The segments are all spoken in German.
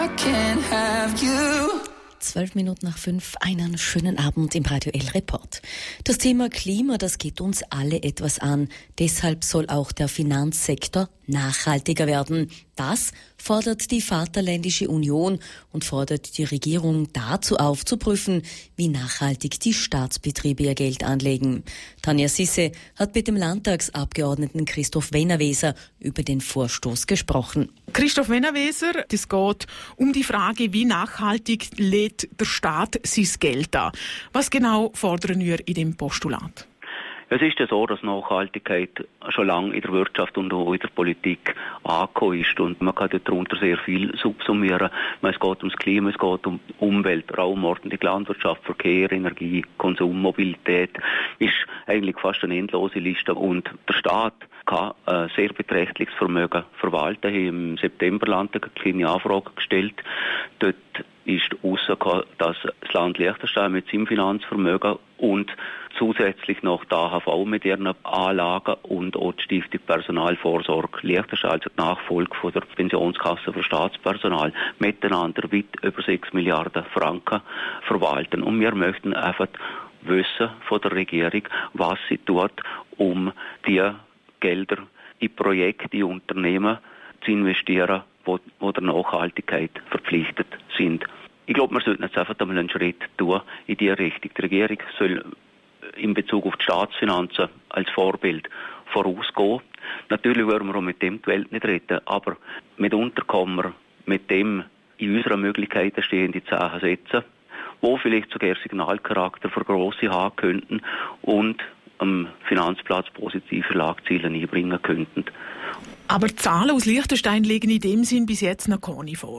I can't have you. 5:12, einen schönen Abend im Radio L Report. Das Thema Klima, das geht uns alle etwas an. Deshalb soll auch der Finanzsektor nachhaltiger werden. Das fordert die Vaterländische Union und fordert die Regierung dazu auf, zu prüfen, wie nachhaltig die Staatsbetriebe ihr Geld anlegen. Tanja Sisse hat mit dem Landtagsabgeordneten Christoph Wennerweser über den Vorstoß gesprochen. Christoph Wennerweser, es geht um die Frage, wie nachhaltig lädt der Staat sein Geld an. Was genau fordern wir in dem Postulat? Es ist ja so, dass Nachhaltigkeit schon lange in der Wirtschaft und auch in der Politik angekommen ist. Und man kann darunter sehr viel subsumieren. Es geht ums Klima, es geht um Umwelt, Raumordnung, Landwirtschaft, Verkehr, Energie, Konsum, Mobilität. Ist eigentlich fast eine endlose Liste. Und der Staat kann ein sehr beträchtliches Vermögen verwalten. Ich habe im September Landtag eine kleine Anfrage gestellt. Dort ist rausgekommen, dass das Land Liechtenstein mit seinem Finanzvermögen und zusätzlich noch die AHV mit ihren Anlagen und auch die Stiftung Personalvorsorge Liechtenstein, also die Nachfolge von der Pensionskasse für Staatspersonal, miteinander weit über 6 Milliarden Franken verwalten. Und wir möchten einfach wissen von der Regierung, was sie tut, um die Gelder in Projekte, in Unternehmen zu investieren, die der Nachhaltigkeit verpflichtet sind. Ich glaube, wir sollten jetzt einfach einmal einen Schritt tun in diese Richtung. Die Regierung soll in Bezug auf die Staatsfinanzen als Vorbild vorausgehen. Natürlich wollen wir auch mit dem die Welt nicht retten, aber mitunter kann man mit dem in unserer Möglichkeiten stehende Zeichen setzen, wo vielleicht sogar Signalcharakter für Grosse haben könnten und am Finanzplatz positive Schlagzeilen einbringen könnten. Aber die Zahlen aus Liechtenstein liegen in dem Sinn bis jetzt noch keine vor.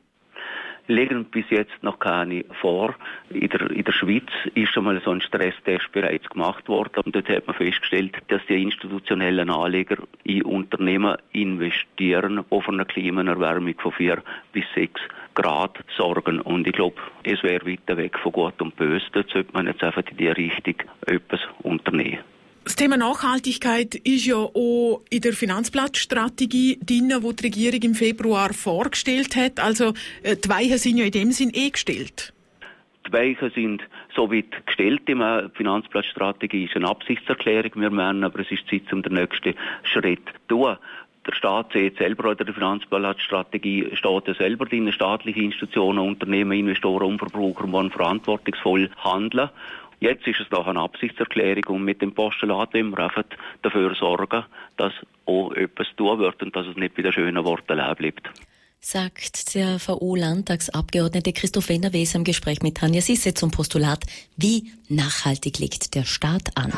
Legen bis jetzt noch keine vor. In der Schweiz ist schon mal so ein Stresstest bereits gemacht worden. Und dort hat man festgestellt, dass die institutionellen Anleger in Unternehmen investieren, die für eine Klimaerwärmung von 4 bis 6 Grad sorgen. Und ich glaube, es wäre weiter weg von Gut und Böse. Dort sollte man jetzt einfach in die Richtung etwas unternehmen. Das Thema Nachhaltigkeit ist ja auch in der Finanzplatzstrategie drin, die die Regierung im Februar vorgestellt hat. Also die Weichen sind ja in dem Sinn gestellt. Die Weichen sind soweit gestellt. Die Finanzplatzstrategie ist eine Absichtserklärung. Wir meinen, aber es ist Zeit, um den nächsten Schritt zu tun. Der Staat sieht selber, in der Finanzplatzstrategie steht ja selber drin, staatliche Institutionen, Unternehmen, Investoren und Verbraucher wollen verantwortungsvoll handeln. Jetzt ist es noch eine Absichtserklärung und mit dem Postulat wollen wir einfach dafür sorgen, dass auch etwas tun wird und dass es nicht bei den schönen Worten allein bleibt. Sagt der VO-Landtagsabgeordnete Christoph Wennerweser im Gespräch mit Tanja Sisse zum Postulat, wie nachhaltig legt der Staat an.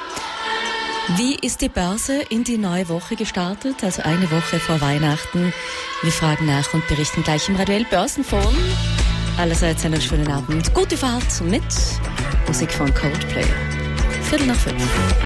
Wie ist die Börse in die neue Woche gestartet, also eine Woche vor Weihnachten? Wir fragen nach und berichten gleich im Radio L Börsenfon. Allerseits einen schönen Abend, gute Fahrt mit Musik von Coldplay. 4:45.